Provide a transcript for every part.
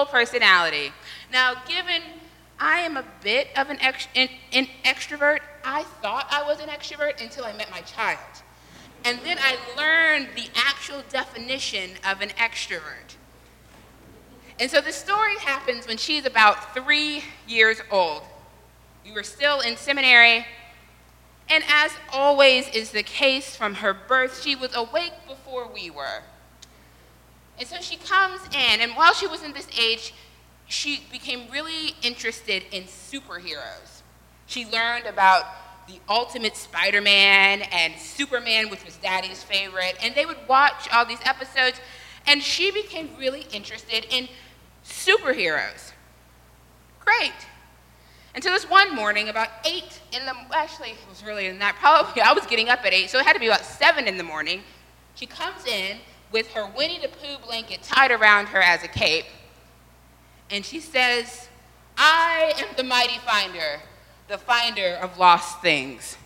control personality. Now, given I am a bit of an extrovert, I thought I was an extrovert until I met my child. And then I learned the actual definition of an extrovert. And so the story happens when she's about 3 years old. We were still in seminary, and as always is the case from her birth, she was awake before we were. And so she comes in, and while she was in this age, she became really interested in superheroes. She learned about the ultimate Spider-Man and Superman, which was Daddy's favorite, and they would watch all these episodes, and she became really interested in superheroes. Great. Until this one morning, about 8 in the, actually, it was really in that, probably, I was getting up at 8, so it had to be about 7 in the morning. She comes in with her Winnie the Pooh blanket tied around her as a cape, and she says, "I am the mighty finder, the finder of lost things."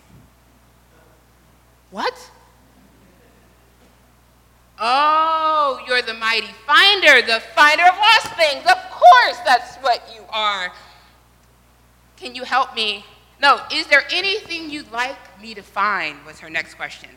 What? Oh, you're the mighty finder, the finder of lost things. Of course, that's what you are. Can you help me? No, is there anything you'd like me to find, was her next question.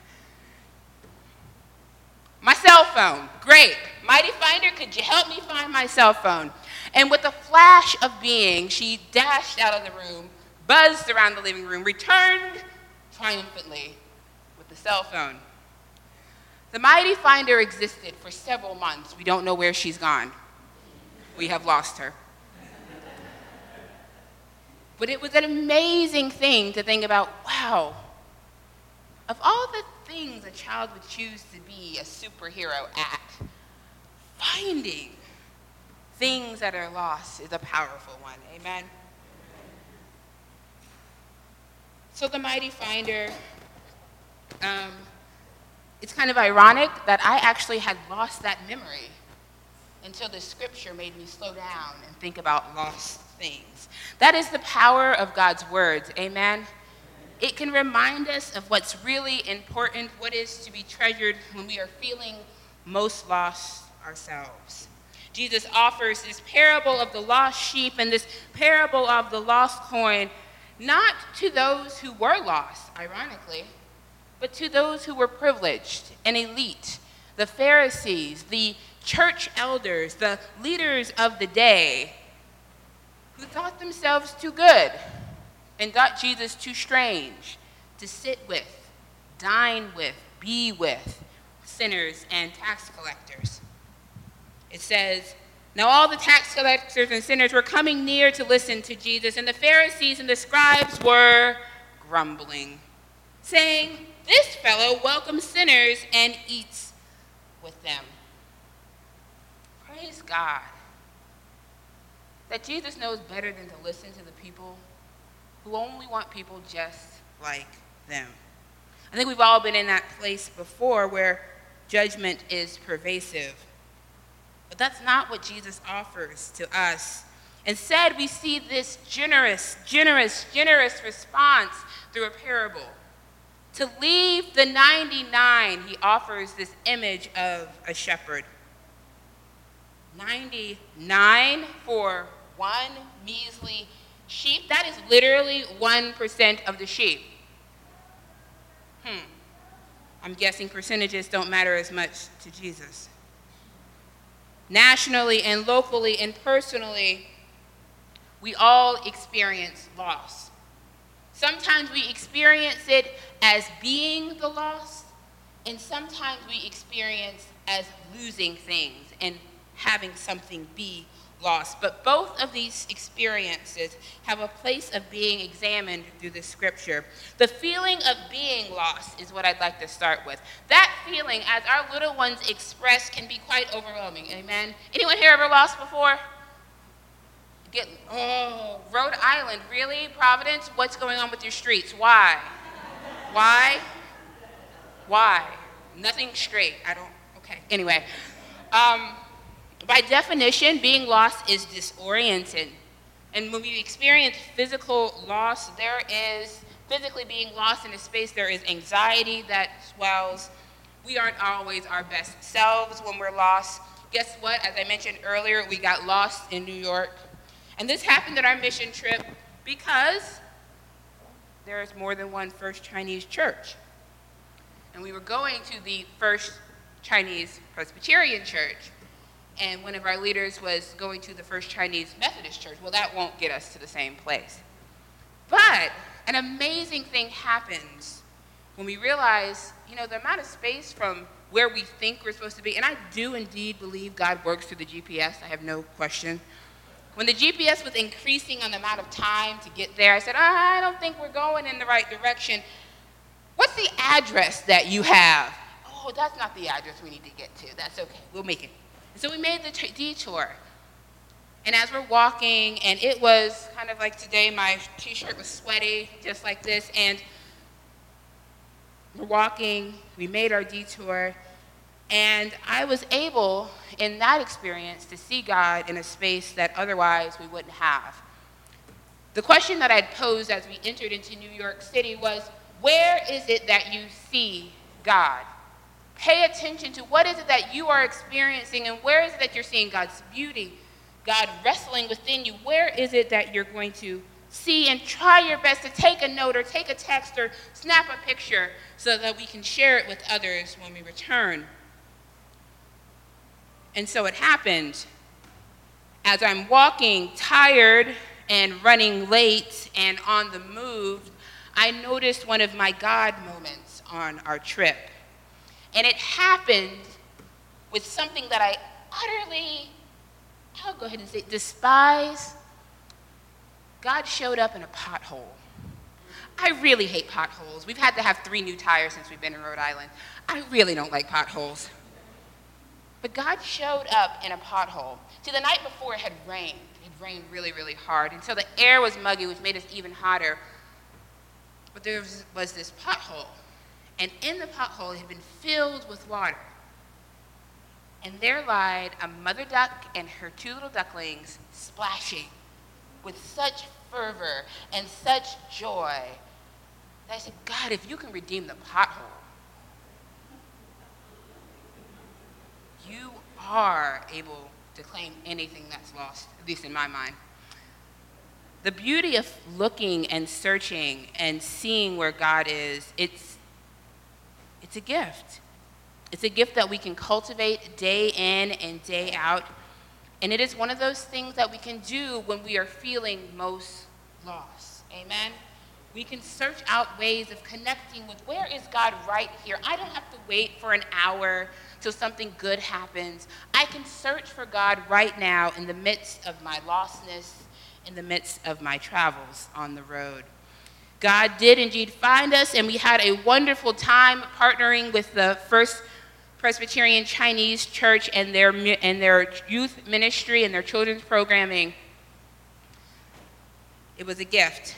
My cell phone. Great. Mighty finder, could you help me find my cell phone? And with a flash of being, she dashed out of the room, buzzed around the living room, returned triumphantly with the cell phone. The mighty finder existed for several months. We don't know where she's gone. We have lost her. But it was an amazing thing to think about, wow, of all the things a child would choose to be a superhero at, finding things that are lost is a powerful one. Amen? So the mighty finder, it's kind of ironic that I actually had lost that memory until the scripture made me slow down and think about lost things. That is the power of God's words, amen? It can remind us of what's really important, what is to be treasured when we are feeling most lost ourselves. Jesus offers this parable of the lost sheep and this parable of the lost coin, not to those who were lost, ironically, but to those who were privileged and elite, the Pharisees, the church elders, the leaders of the day, who thought themselves too good and thought Jesus too strange to sit with, dine with, be with sinners and tax collectors. It says, "Now all the tax collectors and sinners were coming near to listen to Jesus, and the Pharisees and the scribes were grumbling, saying, 'This fellow welcomes sinners and eats with them.'" Praise God that Jesus knows better than to listen to the people who only want people just like them. I think we've all been in that place before where judgment is pervasive. But that's not what Jesus offers to us. Instead, we see this generous response through a parable. To leave the 99, he offers this image of a shepherd. 99 for one measly sheep. That is literally 1% of the sheep. I'm guessing percentages don't matter as much to Jesus. Nationally and locally and personally, we all experience loss. Sometimes we experience it as being the loss, and sometimes we experience as losing things and having something be lost. But both of these experiences have a place of being examined through the scripture. The feeling of being lost is what I'd like to start with. That feeling, as our little ones express, can be quite overwhelming. Amen? Anyone here ever lost before? Rhode Island, really? Providence? What's going on with your streets? Why? Why? Nothing straight. Okay. Anyway. By definition, being lost is disoriented. And when we experience physical loss, there is physically being lost in a space, there is anxiety that swells. We aren't always our best selves when we're lost. Guess what? As I mentioned earlier, we got lost in New York. And this happened at our mission trip because there is more than one First Chinese church. And we were going to the First Chinese Presbyterian Church. And one of our leaders was going to the First Chinese Methodist Church. Well, that won't get us to the same place. But an amazing thing happens when we realize, the amount of space from where we think we're supposed to be, and I do indeed believe God works through the GPS, I have no question. When the GPS was increasing on the amount of time to get there, I said, I don't think we're going in the right direction. What's the address that you have? Oh, that's not the address we need to get to. That's okay, we'll make it. And so we made the detour. And as we're walking, and it was kind of like today, my t-shirt was sweaty, just like this, and we're walking, we made our detour, and I was able, in that experience, to see God in a space that otherwise we wouldn't have. The question that I'd posed as we entered into New York City was, where is it that you see God? Pay attention to what is it that you are experiencing, and where is it that you're seeing God's beauty, God wrestling within you? Where is it that you're going to see, and try your best to take a note or take a text or snap a picture so that we can share it with others when we return. And so it happened. As I'm walking, tired and running late and on the move, I noticed one of my God moments on our trip. And it happened with something that I utterly, I'll go ahead and say, despise. God showed up in a pothole. I really hate potholes. We've had to have 3 new tires since we've been in Rhode Island. I really don't like potholes. But God showed up in a pothole. See, the night before it had rained. It rained really, really hard. And so the air was muggy, which made us even hotter. But there was this pothole. And in the pothole, it had been filled with water. And there lied a mother duck and her 2 little ducklings splashing with such fervor and such joy that I said, God, if you can redeem the pothole, you are able to claim anything that's lost, at least in my mind. The beauty of looking and searching and seeing where God is, it's a gift. It's a gift that we can cultivate day in and day out. And it is one of those things that we can do when we are feeling most lost. Amen? We can search out ways of connecting with where is God right here. I don't have to wait for an hour till something good happens. I can search for God right now in the midst of my lostness, in the midst of my travels on the road. God did indeed find us, and we had a wonderful time partnering with the First Presbyterian Chinese Church and their youth ministry and their children's programming. It was a gift.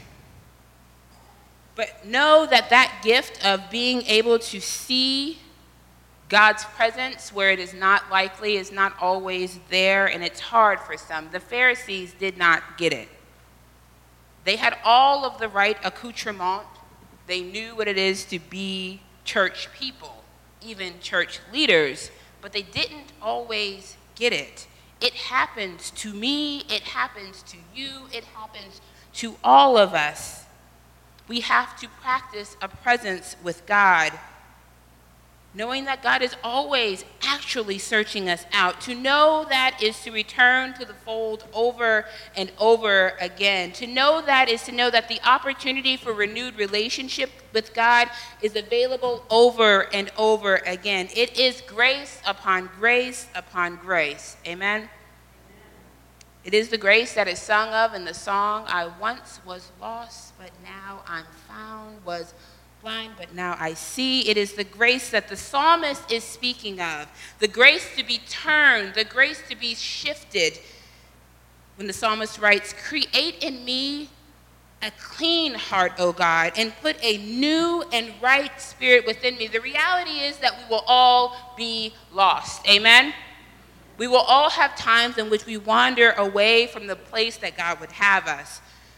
But know that that gift of being able to see God's presence where it is not likely, is not always there, and it's hard for some. The Pharisees did not get it. They had all of the right accoutrement. They knew what it is to be church people, even church leaders, but they didn't always get it. It happens to me, it happens to you, it happens to all of us. We have to practice a presence with God, knowing that God is always actually searching us out. To know that is to return to the fold over and over again. To know that is to know that the opportunity for renewed relationship with God is available over and over again. It is grace upon grace upon grace. Amen? It is the grace that is sung of in the song, I once was lost, but now I'm found, was blind, but now I see. It is the grace that the psalmist is speaking of, the grace to be turned, the grace to be shifted. When the psalmist writes, create in me a clean heart, O God, and put a new and right spirit within me. The reality is that we will all be lost. Amen? We will all have times in which we wander away from the place that God would have us.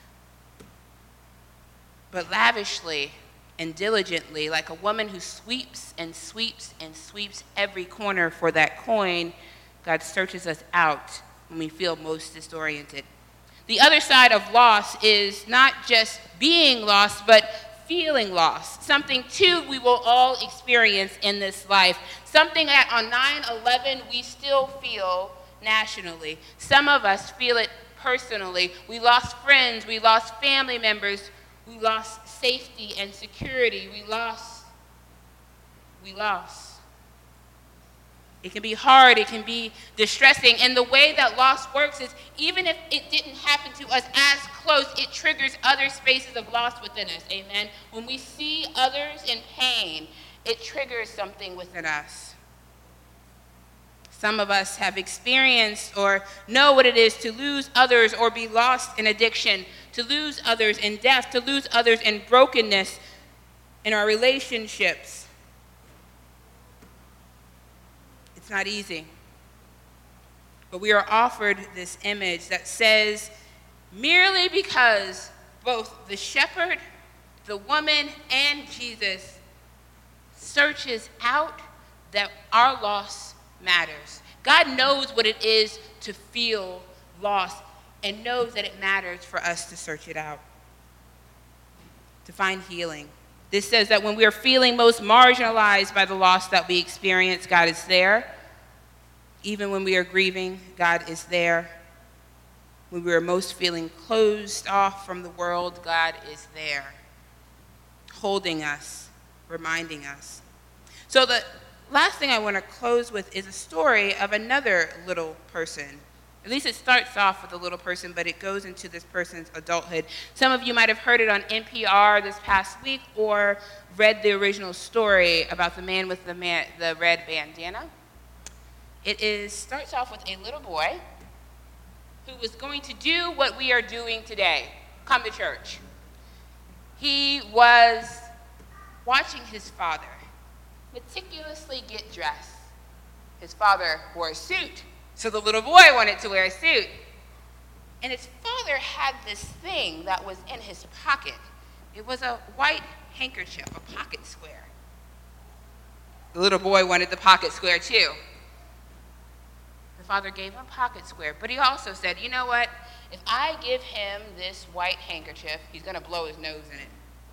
But lavishly and diligently, like a woman who sweeps and sweeps and sweeps every corner for that coin, God searches us out when we feel most disoriented. The other side of loss is not just being lost, but feeling lost. Something, too, we will all experience in this life. Something that on 9/11 we still feel nationally. Some of us feel it personally. We lost friends, we lost family members, we lost safety and security. We lost. It can be hard, it can be distressing, and the way that loss works is even if it didn't happen to us as close, it triggers other spaces of loss within us, amen? When we see others in pain, it triggers something within us. Some of us have experienced or know what it is to lose others or be lost in addiction, to lose others in death, to lose others in brokenness in our relationships. It's not easy. But we are offered this image that says, merely because both the shepherd, the woman, and Jesus searches out that our loss matters. God knows what it is to feel lost and knows that it matters for us to search it out, to find healing. This says that when we are feeling most marginalized by the loss that we experience, God is there. Even when we are grieving, God is there. When we are most feeling closed off from the world, God is there, holding us, reminding us. So the last thing I want to close with is a story of another little person. At least it starts off with a little person, but it goes into this person's adulthood. Some of you might have heard it on NPR this past week or read the original story about the man with the red bandana. It starts off with a little boy who was going to do what we are doing today, come to church. He was watching his father meticulously get dressed. His father wore a suit, so the little boy wanted to wear a suit. And his father had this thing that was in his pocket. It was a white handkerchief, a pocket square. The little boy wanted the pocket square too. Father gave him a pocket square, but he also said, you know what? If I give him this white handkerchief, he's going to blow his nose in it.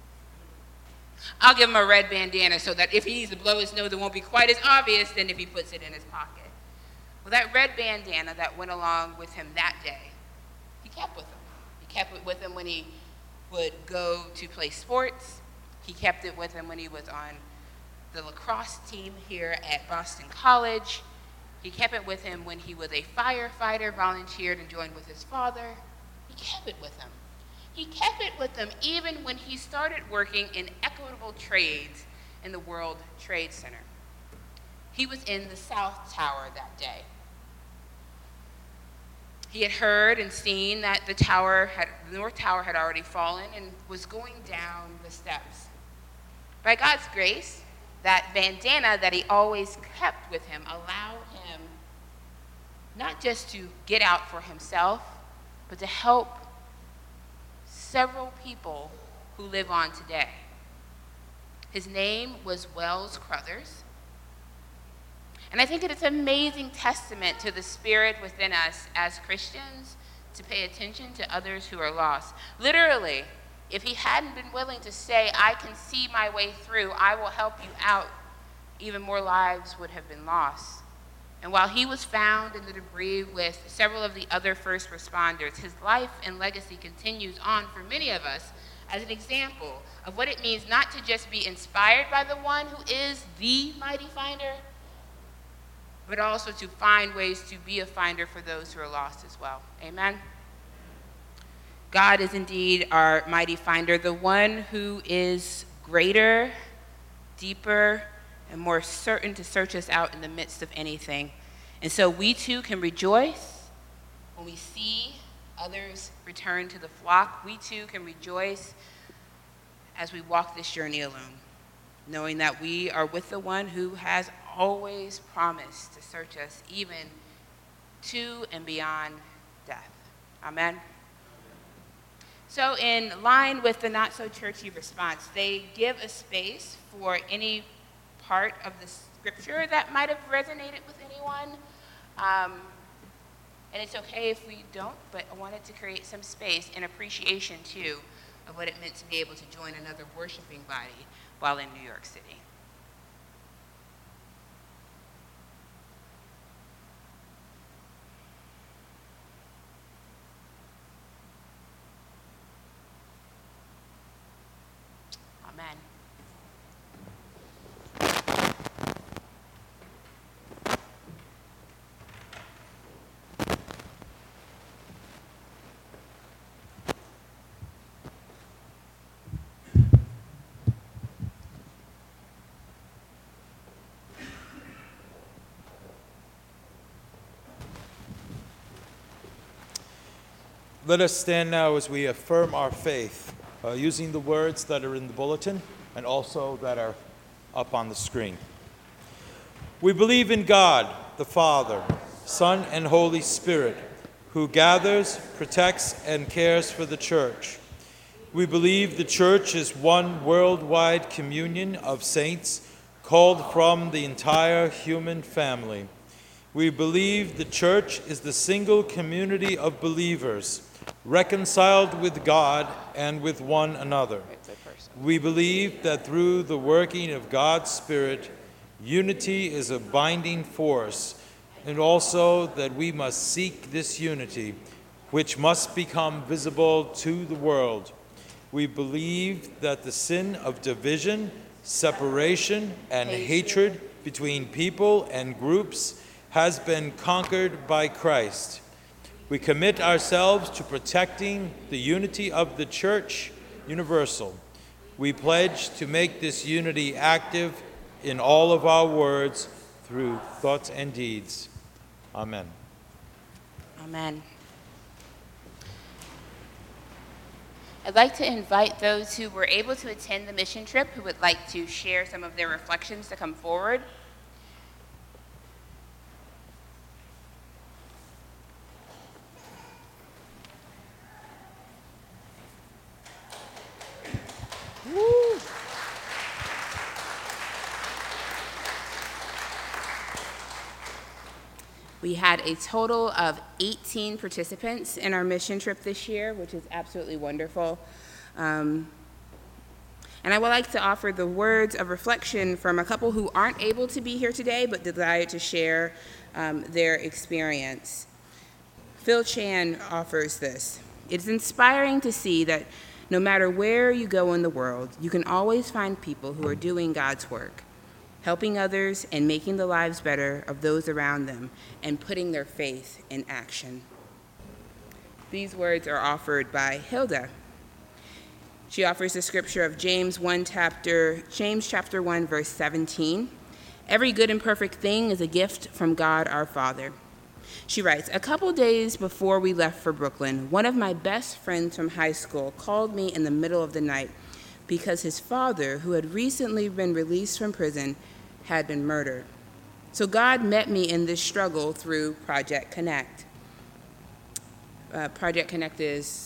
I'll give him a red bandana so that if he needs to blow his nose, it won't be quite as obvious than if he puts it in his pocket. Well, that red bandana that went along with him that day, he kept with him. He kept it with him when he would go to play sports. He kept it with him when he was on the lacrosse team here at Boston College. He kept it with him when he was a firefighter, volunteered and joined with his father. He kept it with him. He kept it with him even when he started working in equitable trades in the World Trade Center. He was in the South Tower that day. He had heard and seen that the North Tower had already fallen and was going down the steps. By God's grace, that bandana that he always kept with him allowed him not just to get out for himself, but to help several people who live on today. His name was Wells Crothers. And I think it is an amazing testament to the spirit within us as Christians to pay attention to others who are lost. Literally, if he hadn't been willing to say, I can see my way through, I will help you out, even more lives would have been lost. And while he was found in the debris with several of the other first responders, his life and legacy continues on for many of us as an example of what it means not to just be inspired by the one who is the mighty finder, but also to find ways to be a finder for those who are lost as well. Amen? God is indeed our mighty finder, the one who is greater, deeper, and more certain to search us out in the midst of anything. And so we too can rejoice when we see others return to the flock. We too can rejoice as we walk this journey alone, knowing that we are with the one who has always promised to search us even to and beyond death. Amen. So in line with the not-so-churchy response, they give a space for any part of the scripture that might have resonated with anyone. And it's okay if we don't, but I wanted to create some space and appreciation, too, of what it meant to be able to join another worshiping body while in New York City. Amen. Let us stand now as we affirm our faith using the words that are in the bulletin and also that are up on the screen. We believe in God, the Father, Son, and Holy Spirit, who gathers, protects, and cares for the church. We believe the church is one worldwide communion of saints called from the entire human family. We believe the church is the single community of believers, reconciled with God and with one another. We believe that through the working of God's Spirit, unity is a binding force, and also that we must seek this unity, which must become visible to the world. We believe that the sin of division, separation, and hatred between people and groups has been conquered by Christ. We commit ourselves to protecting the unity of the Church universal. We pledge to make this unity active in all of our words through thoughts and deeds. Amen. Amen. I'd like to invite those who were able to attend the mission trip who would like to share some of their reflections to come forward. Woo. We had a total of 18 participants in our mission trip this year, which is absolutely wonderful. And I would like to offer the words of reflection from a couple who aren't able to be here today but desire to share their experience. Phil Chan offers this. It's inspiring to see that no matter where you go in the world, you can always find people who are doing God's work, helping others and making the lives better of those around them and putting their faith in action. These words are offered by Hilda. She offers the scripture of James chapter 1, verse 17. Every good and perfect thing is a gift from God our Father. She writes, a couple days before we left for Brooklyn, one of my best friends from high school called me in the middle of the night because his father, who had recently been released from prison, had been murdered. So God met me in this struggle through Project Connect. Project Connect is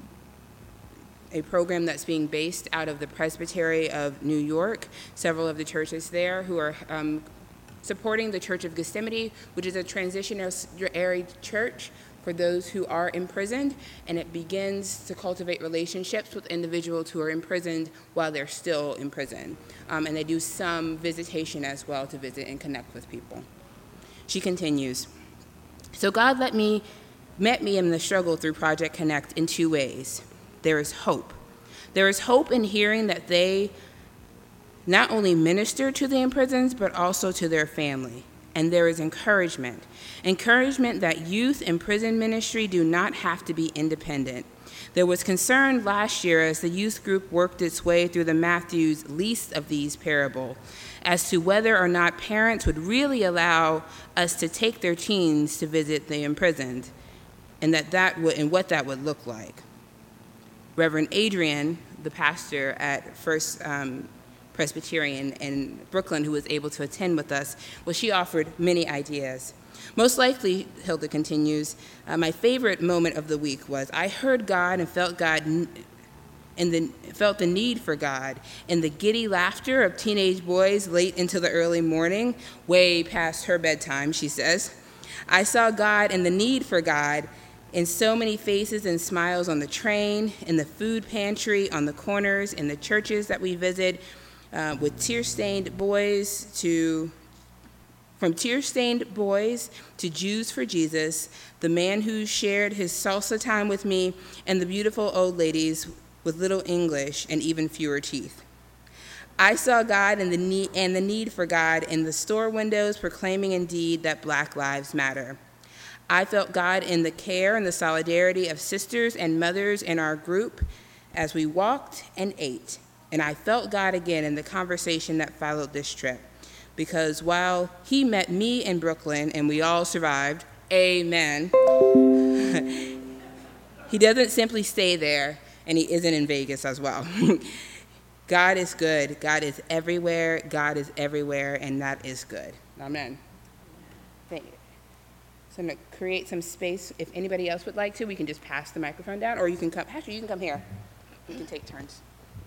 a program that's being based out of the Presbytery of New York, several of the churches there who are supporting the Church of Gethsemane, which is a transitionary church for those who are imprisoned, and it begins to cultivate relationships with individuals who are imprisoned while they're still in prison. And they do some visitation as well to visit and connect with people. She continues, so God met me in the struggle through Project Connect in two ways. There is hope. There is hope in hearing that they not only minister to the imprisoned, but also to their family. And there is encouragement that youth in prison ministry do not have to be independent. There was concern last year as the youth group worked its way through the Matthew's least of these parables as to whether or not parents would really allow us to take their teens to visit the imprisoned, and what that would look like. Reverend Adrian, the pastor at First Presbyterian in Brooklyn, who was able to attend with us, well, she offered many ideas. Most likely, Hilda continues, my favorite moment of the week was I heard God and felt the need for God in the giddy laughter of teenage boys late into the early morning, way past her bedtime, she says. I saw God and the need for God in so many faces and smiles on the train, in the food pantry, on the corners, in the churches that we visit, with tear-stained boys from tear-stained boys to Jews for Jesus, the man who shared his salsa time with me, and the beautiful old ladies with little English and even fewer teeth. I saw God and the need for God in the store windows proclaiming indeed that Black lives matter. I felt God in the care and the solidarity of sisters and mothers in our group as we walked and ate. And I felt God again in the conversation that followed this trip. Because while he met me in Brooklyn and we all survived, amen, he doesn't simply stay there, and he isn't in Vegas as well. God is good. God is everywhere. God is everywhere, and that is good. Amen. Thank you. So I'm going to create some space. If anybody else would like to, we can just pass the microphone down, or you can come. Actually, you can come here. We can take turns.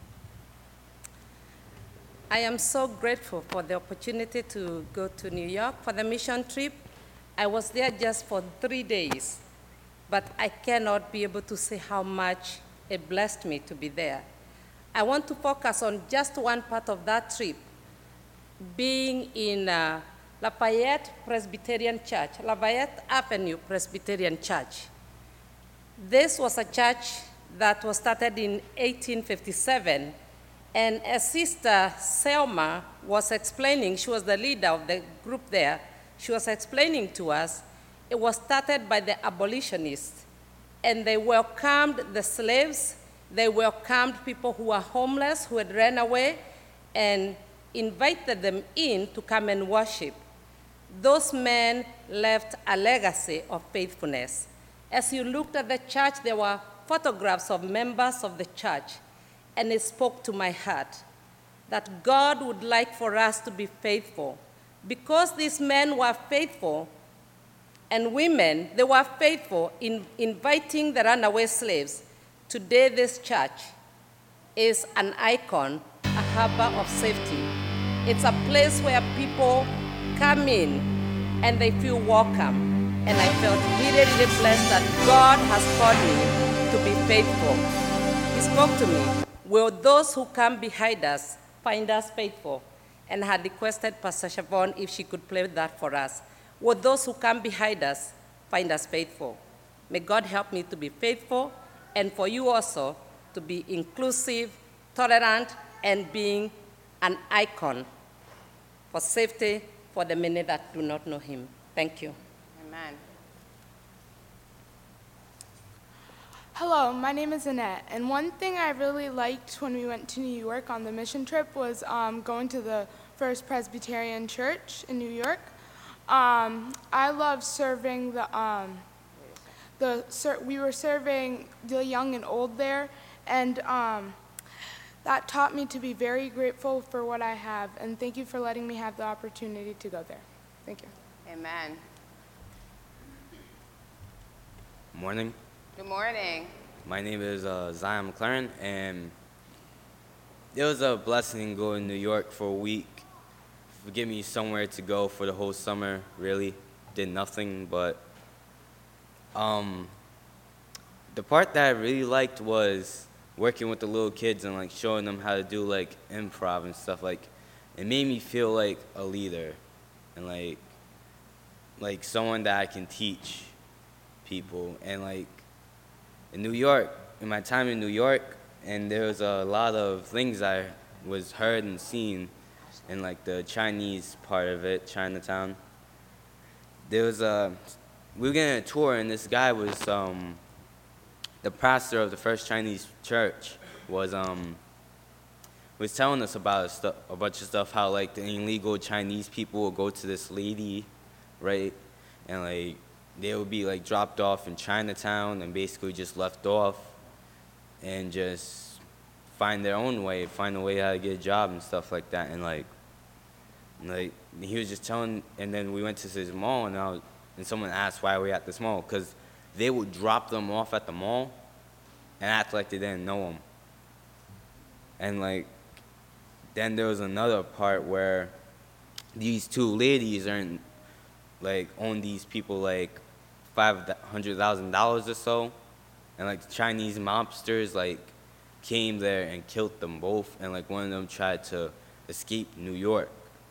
I am so grateful for the opportunity to go to New York for the mission trip. I was there just for 3 days, but I cannot be able to say how much it blessed me to be there. I want to focus on just one part of that trip, being in Lafayette Presbyterian Church, Lafayette Avenue Presbyterian Church. This was a church that was started in 1857, and as Sister Selma was explaining, she was the leader of the group there, she was explaining to us, it was started by the abolitionists, and they welcomed the slaves, they welcomed people who were homeless, who had ran away, and invited them in to come and worship. Those men left a legacy of faithfulness. As you looked at the church, there were photographs of members of the church, and it spoke to my heart that God would like for us to be faithful. Because these men were faithful, and women, they were faithful in inviting the runaway slaves. Today, this church is an icon, a harbor of safety. It's a place where people come in and they feel welcome. And I felt really, really blessed that God has called me to be faithful. He spoke to me, will those who come behind us find us faithful? And had requested Pastor Siobhan if she could play that for us. Will those who come behind us find us faithful? May God help me to be faithful, and for you also to be inclusive, tolerant, and being an icon for safety for the many that do not know him. Thank you. Amen. Hello, my name is Annette, and one thing I really liked when we went to New York on the mission trip was going to the First Presbyterian Church in New York. I love serving we were serving the young and old there, and that taught me to be very grateful for what I have, and thank you for letting me have the opportunity to go there. Thank you. Amen. Morning. Good morning. My name is Zion McLaren, and it was a blessing going to New York for a week. For giving me somewhere to go for the whole summer, really. Did nothing, but the part that I really liked was working with the little kids and like showing them how to do like improv and stuff. Like, it made me feel like a leader and like someone that I can teach people. And like in New York, in my time in New York, and there was a lot of things I was heard and seen in like the Chinese part of it, Chinatown. There was we were getting a tour, and this guy was the pastor of the First Chinese Church was telling us about a bunch of stuff, how like the illegal Chinese people would go to this lady, right, and like they would be like dropped off in Chinatown and basically just left off and just find their own way, find a way how to get a job and stuff like that. And like he was just telling, and then we went to this mall, and someone asked why we at this mall, because they would drop them off at the mall and act like they didn't know them. And like then there was another part where these two ladies like owned these people like $500,000 or so, and like the Chinese mobsters like came there and killed them both, and like one of them tried to escape New York.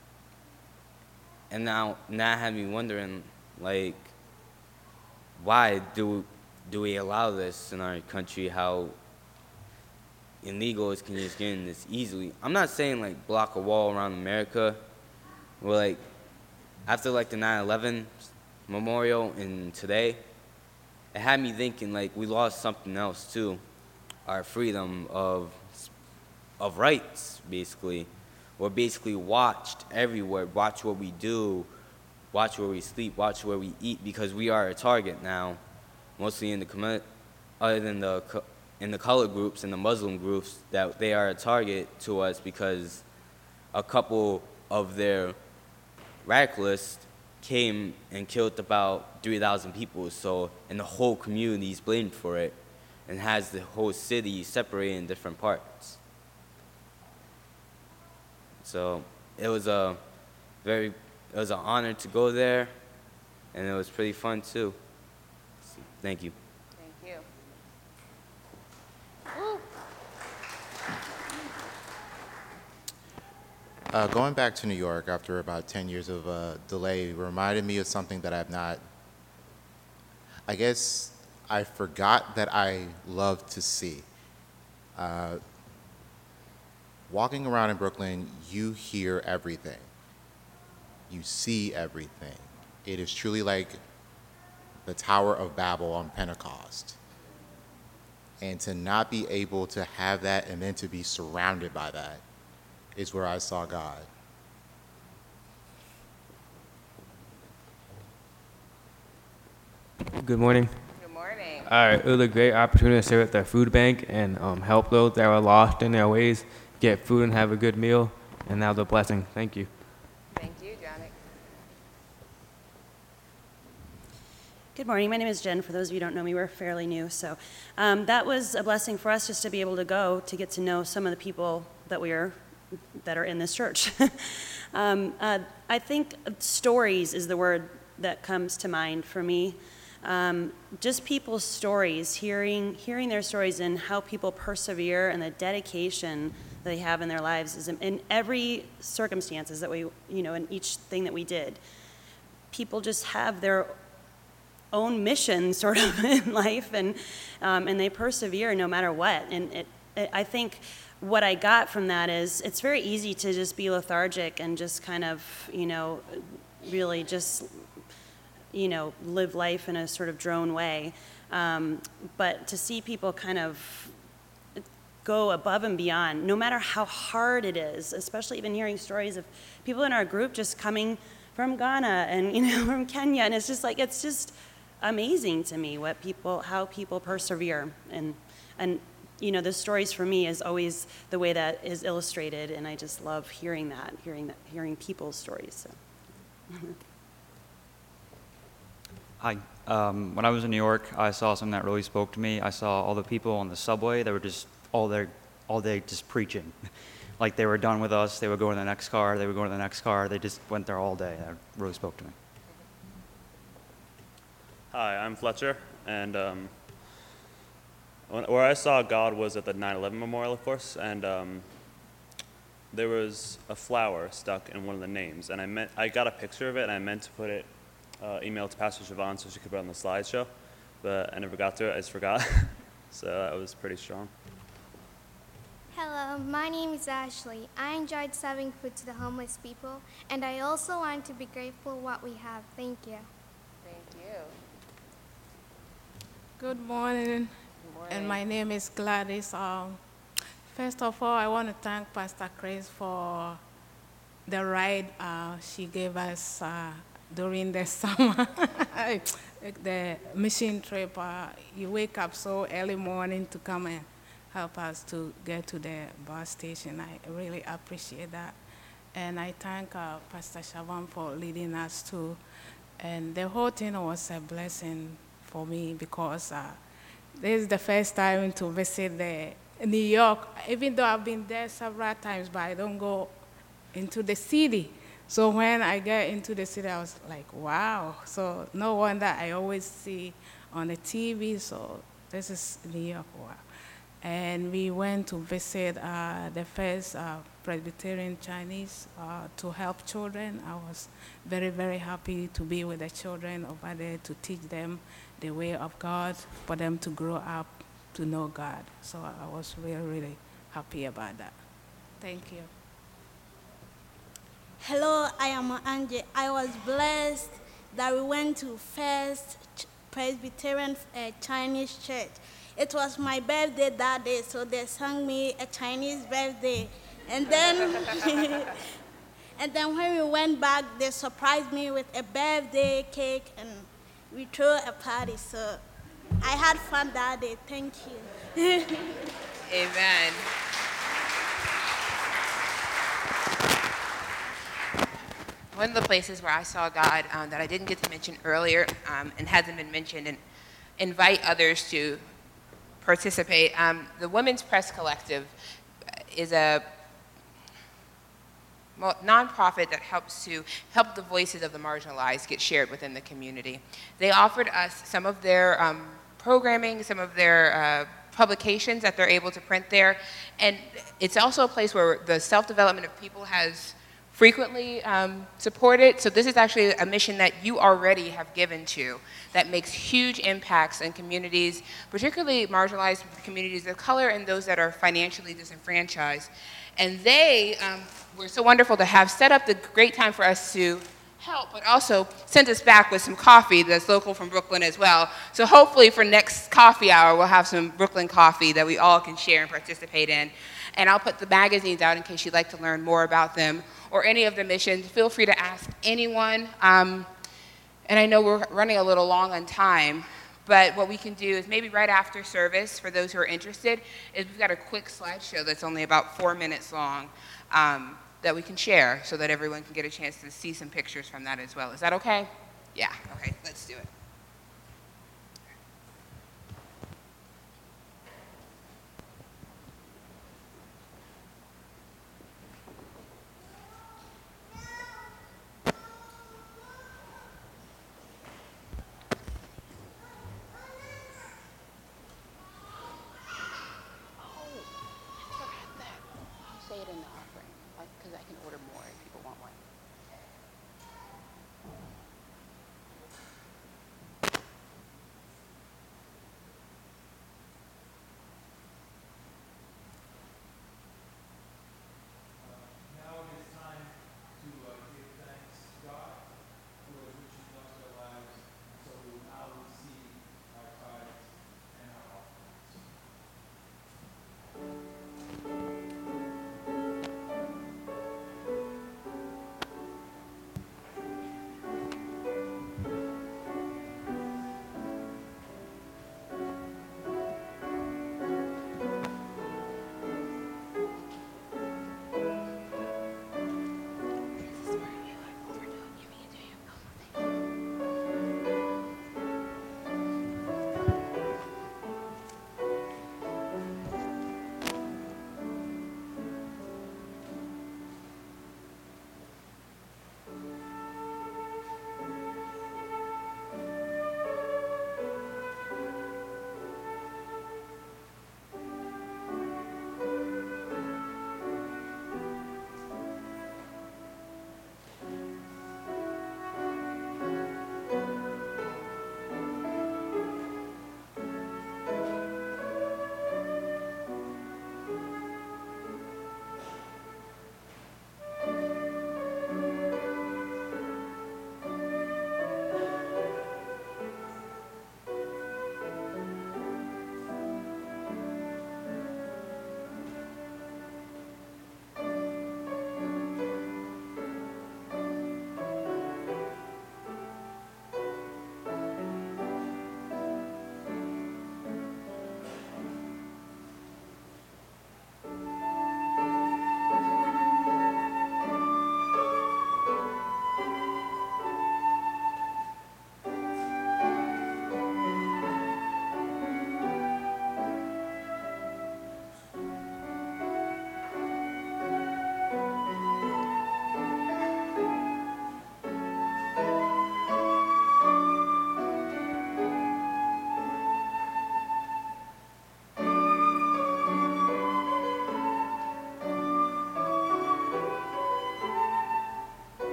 And now that had me wondering, like, why do we allow this in our country? How illegals can just get in this easily? I'm not saying like block a wall around America. Well, like after like the 9/11 memorial and today, it had me thinking like we lost something else too, our freedom of rights basically. We're basically watched everywhere. Watch what we do, watch where we sleep, watch where we eat, because we are a target now, mostly in the other than in the colored groups and the Muslim groups, that they are a target to us because a couple of their radicalists came and killed about 3,000 people. So, and the whole community is blamed for it, and has the whole city separated in different parts. So it was an honor to go there, and it was pretty fun too. Thank you. Thank you. Going back to New York after about 10 years of delay reminded me of something that I guess I forgot that I love to see. Walking around in Brooklyn, you hear everything. You see everything. It is truly like the Tower of Babel on Pentecost. And to not be able to have that and then to be surrounded by that is where I saw God. Good morning. Good morning. All right, it was a great opportunity to serve at the food bank and help those that were lost in their ways get food and have a good meal, and that was a blessing. Thank you. Thank you, Johnny. Good morning. My name is Jen. For those of you who don't know me, we're fairly new. So that was a blessing for us just to be able to go to get to know some of the people that are in this church. I think stories is the word that comes to mind for me. Just people's stories, hearing their stories and how people persevere and the dedication that they have in their lives is in every circumstances that we, in each thing that we did. People just have their own mission sort of in life, and they persevere no matter what. And I think what I got from that is it's very easy to just be lethargic and just kind of, really just, live life in a sort of drone way. But to see people kind of go above and beyond, no matter how hard it is, especially even hearing stories of people in our group just coming from Ghana and, from Kenya, and it's just amazing to me how people persevere. And the stories for me is always the way that is illustrated, and I just love hearing people's stories. So. Hi. When I was in New York, I saw something that really spoke to me. I saw all the people on the subway that were just all day just preaching. Like they were done with us, they would go to the next car, they just went there all day. That really spoke to me. Hi, I'm Fletcher, and where I saw God was at the 9/11 memorial, of course, and there was a flower stuck in one of the names, and I got a picture of it, and I meant to put it, email to Pastor Siobhan so she could put it on the slideshow, but I never got to it, I just forgot, so that was pretty strong. Hello, my name is Ashley. I enjoyed serving food to the homeless people, and I also want to be grateful for what we have. Thank you. Thank you. Good morning. And my name is Gladys. First of all, I want to thank Pastor Chris for the ride she gave us during the summer, the mission trip. You wake up so early morning to come and help us to get to the bus station. I really appreciate that. And I thank Pastor Shavan for leading us too. And the whole thing was a blessing for me because this is the first time to visit New York, even though I've been there several times, but I don't go into the city. So when I get into the city, I was like, wow. So no wonder I always see on the TV, so this is New York. Wow. And we went to visit the first Presbyterian Chinese to help children. I was very, very happy to be with the children over there to teach them the way of God, for them to grow up to know God. So I was really, really happy about that. Thank you. Hello, I am Angie. I was blessed that we went to First Presbyterian Chinese Church. It was my birthday that day, so they sang me a Chinese birthday. And then, and then when we went back, they surprised me with a birthday cake, and we threw a party. So I had fun that day. Thank you. Amen. One of the places where I saw God that I didn't get to mention earlier and hasn't been mentioned, and invite others to participate. The Women's Press Collective is a nonprofit that helps the voices of the marginalized get shared within the community. They offered us some of their programming, some of their publications that they're able to print there, and it's also a place where the self-development of people has frequently supported. So this is actually a mission that you already have given to that makes huge impacts in communities, particularly marginalized communities of color and those that are financially disenfranchised. And they were so wonderful to have set up the great time for us to help, but also sent us back with some coffee that's local from Brooklyn as well. So hopefully for next coffee hour, we'll have some Brooklyn coffee that we all can share and participate in. And I'll put the magazines out in case you'd like to learn more about them or any of the missions. Feel free to ask anyone. And I know we're running a little long on time, but what we can do is maybe right after service, for those who are interested, is we've got a quick slideshow that's only about 4 minutes long that we can share so that everyone can get a chance to see some pictures from that as well. Is that okay? Yeah, okay, let's do it.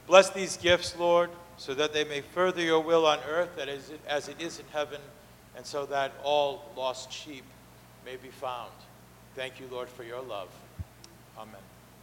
Bless these gifts, Lord, so that they may further your will on earth as it is in heaven, and so that all lost sheep may be found. Thank you, Lord, for your love. Amen.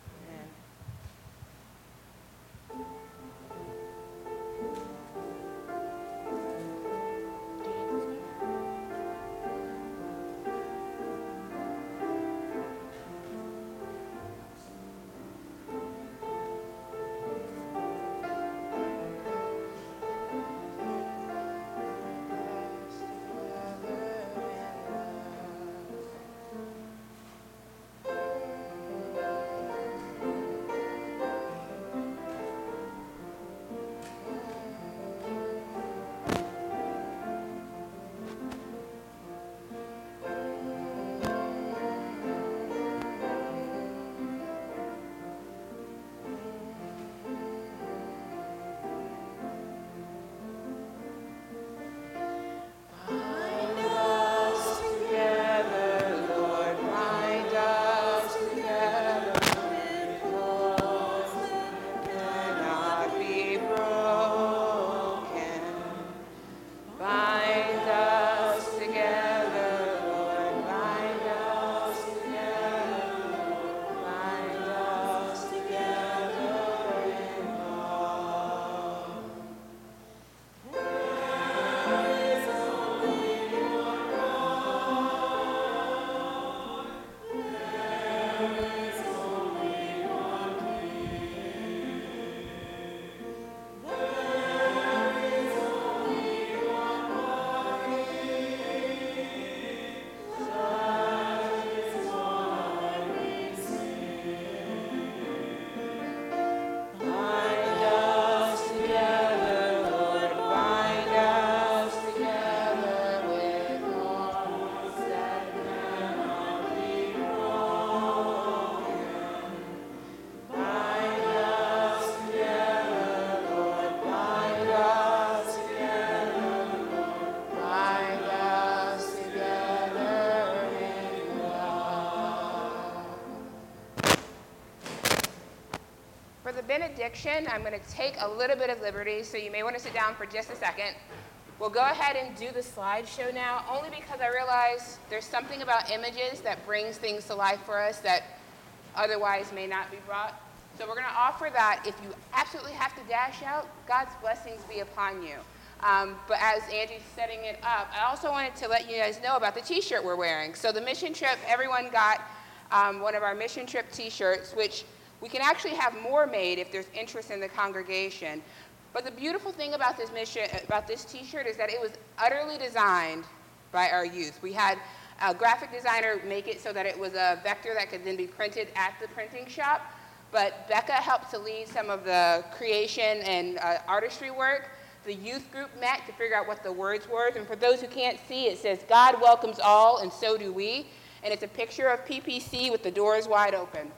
For the benediction, I'm going to take a little bit of liberty, so you may want to sit down for just a second. We'll go ahead and do the slideshow now, only because I realize there's something about images that brings things to life for us that otherwise may not be brought. So we're going to offer that. If you absolutely have to dash out, God's blessings be upon you. But as Angie's setting it up, I also wanted to let you guys know about the t-shirt we're wearing. So the mission trip, everyone got one of our mission trip t-shirts, which we can actually have more made if there's interest in the congregation. But the beautiful thing about this t-shirt is that it was utterly designed by our youth. We had a graphic designer make it so that it was a vector that could then be printed at the printing shop. But Becca helped to lead some of the creation and artistry work. The youth group met to figure out what the words were. And for those who can't see, it says, "God welcomes all, and so do we." And it's a picture of PPC with the doors wide open.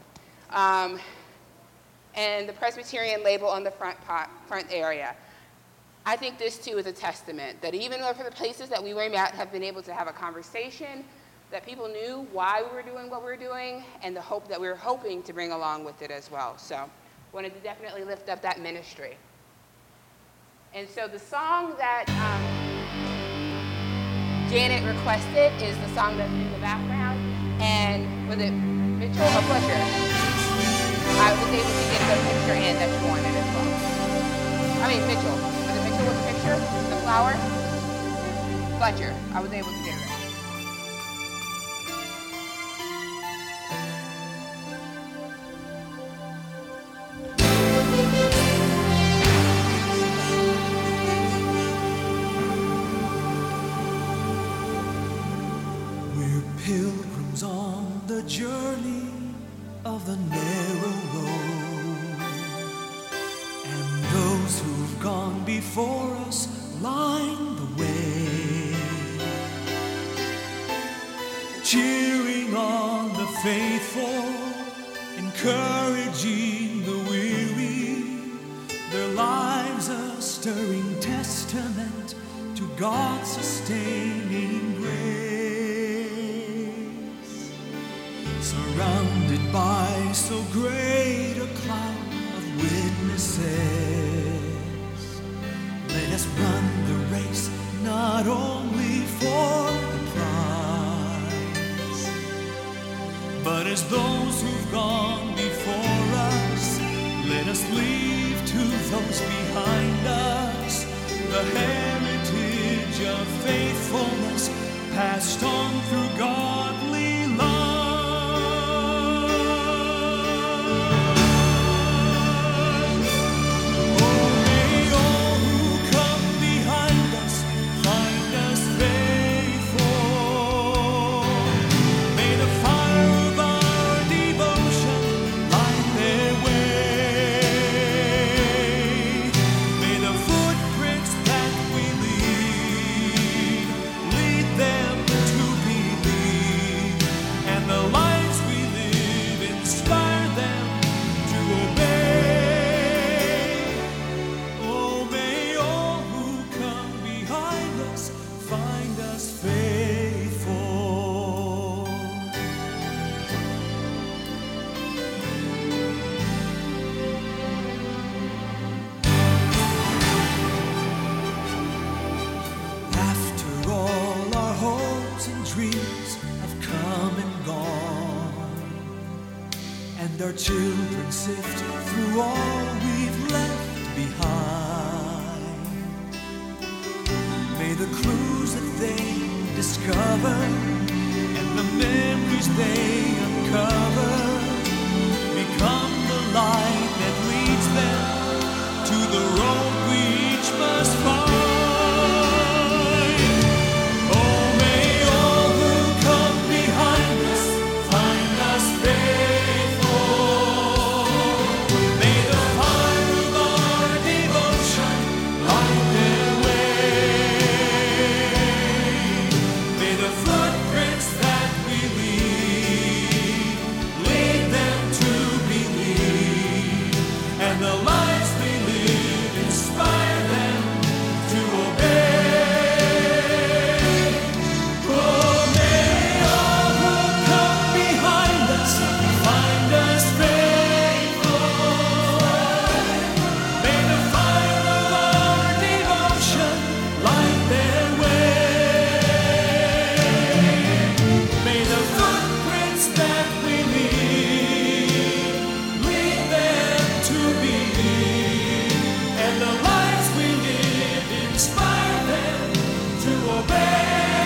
And the Presbyterian label on the front area. I think this, too, is a testament that even for the places that we were at have been able to have a conversation, that people knew why we were doing what we were doing, and the hope that we were hoping to bring along with it as well. So wanted to definitely lift up that ministry. And so the song that Janet requested is the song that's in the background. And was it Mitchell or Fletcher? I was able to get the picture in that you wanted as well. I mean, Mitchell. Was it Mitchell with the picture? The flower? Fletcher. I was able to get it in. We're pilgrims on the journey of the narrow road, and those who've gone before us line the way, cheering on the faithful, encouraging the weary, their lives a stirring testament to God's sustaining grace. Surrounded by so great a cloud of witnesses, witnesses. Let us run the race, not only for the prize, but as those who've gone before us, let us leave to those behind us the heritage of faithfulness passed on through godly love. Oh, may all who come behind us find us faithful. May the fire of our devotion light their way. May the footprints that we lead them to believe, and the lives we live inspire them to obey. Oh, may all who come behind us find us faithful. After all our hopes and dreams have come and gone, and our children sift through all we've left behind, may the clues that they discover and the memories they uncover become the light that leads them to the road we each must find. Oh, may all who come behind us find us faithful. May the fire of our devotion light their way. May the footprints that we lead them to believe, and the lives we live inspire them to obey. Oh, may all who come behind us find us faithful. May the fire of our devotion light their way. May the footprints that we lead them to believe, and the lives we live inspire them to obey.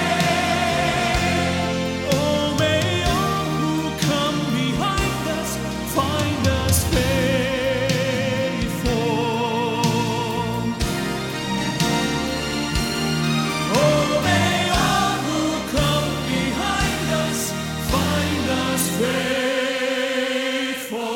Oh, may all who come behind us find us faithful. Oh, may all who come behind us find us faithful.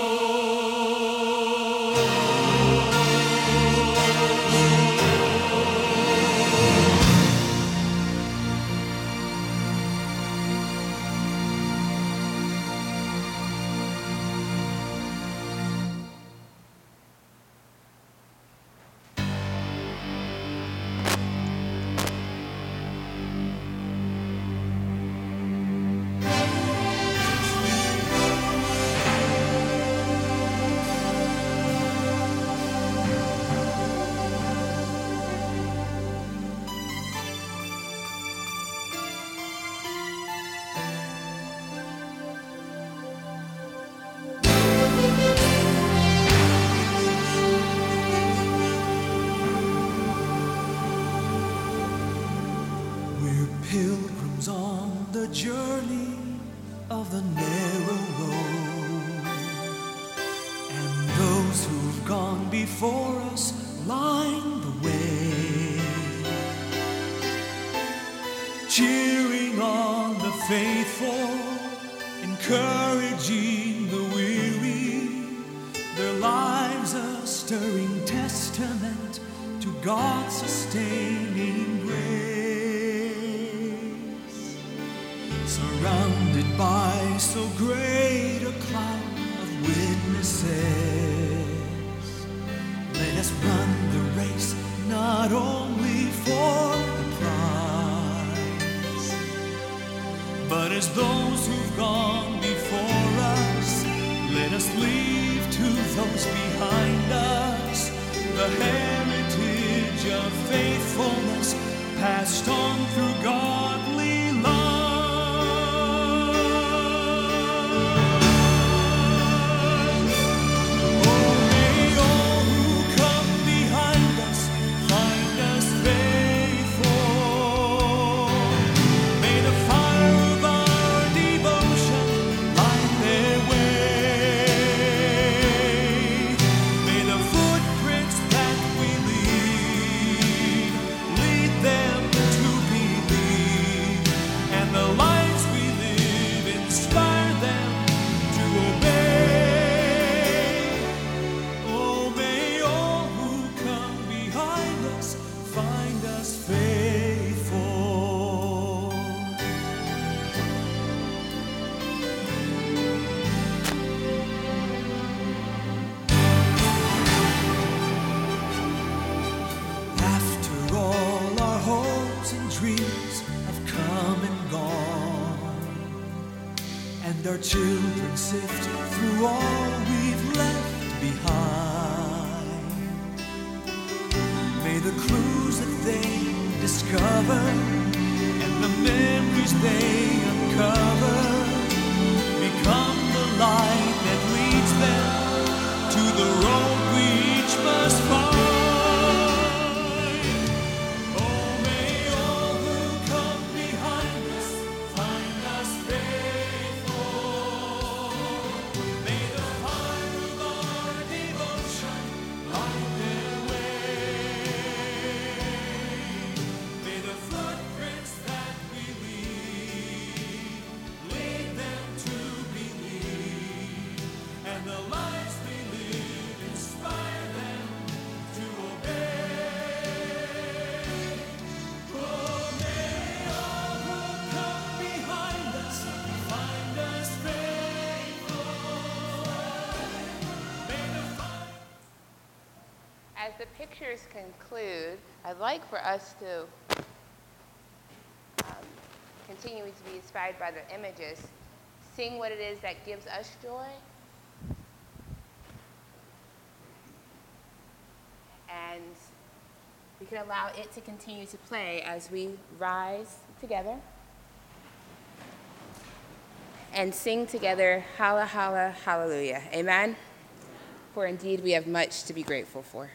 We're pilgrims on the journey of the narrow road, and those who've gone before us line the way, cheering on the faithful, encouraging the weary, their lives a stirring testament to God's sustaining grace. Surrounded by so great a cloud of witnesses, let us run the race, not only for the prize, but as those who've gone before us, let us leave to those behind us the heritage of faithfulness passed on through godly love. Oh, may all who come behind us find us faithful. May the fire of our devotion light their way. May the footprints that we leave lead them to believe, and the lives we live inspire them to obey. Oh, may all who come behind us find us faithful. After all our hopes and dreams have come and gone, and our children sift through all we've left behind, may the clues that they discover and the memories they uncover become the light that leads them to the road we each must find. Oh, may all who come behind us find us faithful. May the fire of our devotion light their way. May the footprints that we leave lead them to believe, and the lives we live inspire them to obey. Oh, may all who come behind us find us faithful. May the fire. As the pictures conclude, I'd like for us to continue to be inspired by the images, sing what it is that gives us joy, and we can allow it to continue to play as we rise together and sing together, Halla, Halla, Hallelujah. Amen? For indeed we have much to be grateful for.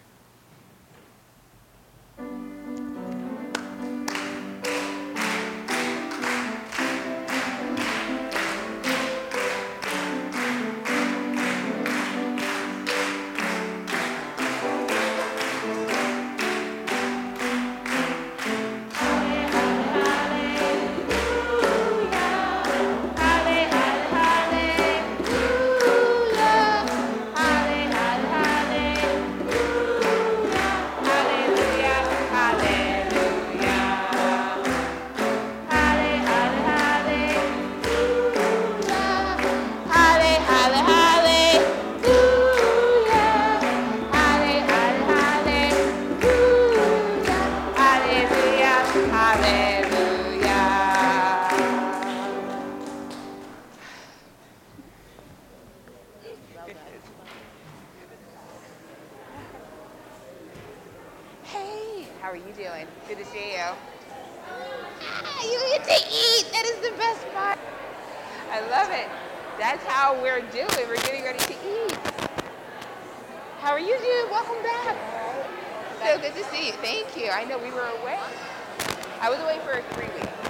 Hey, how are you doing? Good to see you. Ah, you get to eat. That is the best part. I love it. That's how we're doing. We're getting ready to eat. How are you doing? Welcome back. So good to see you. Thank you. I know we were away. I was away for 3 weeks.